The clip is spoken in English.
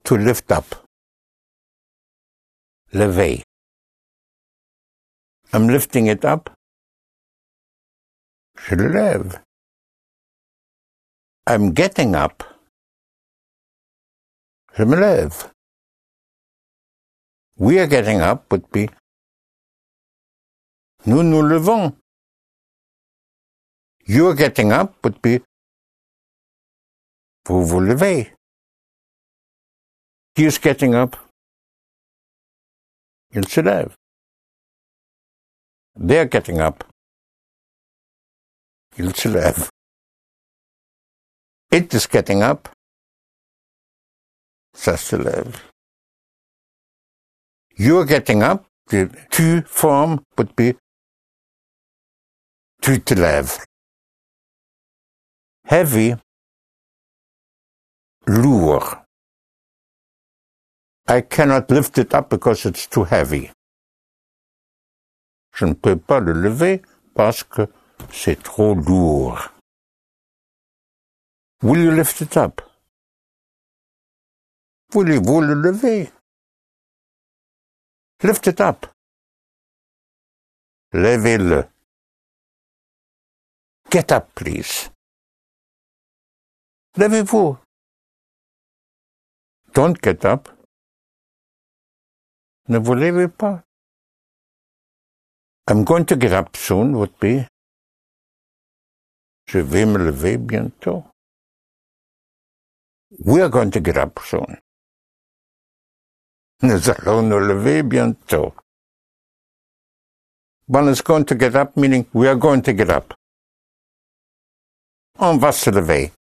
to lift up. Lever. I'm lifting it up. Je le lève. I'm getting up. Je me lève. We are getting up would be nous nous levons. You're getting up would be vous vous levez. He's getting up. Il se lève. They're getting up. Il se lève. It is getting up. Ça se lève. You're getting up. The tu form would be tu te lèves. Heavy. Lourd. I cannot lift it up because it's too heavy. Je ne peux pas le lever parce que c'est trop lourd. Will you lift it up? Voulez-vous le lever? Lift it up. Levez-le. Get up, please. Levez-vous. Don't get up. Ne vous levez pas. I'm going to get up soon would be je vais me lever bientôt. We're going to get up soon. Nous allons nous lever bientôt. One is going to get up, meaning we are going to get up. On va se lever.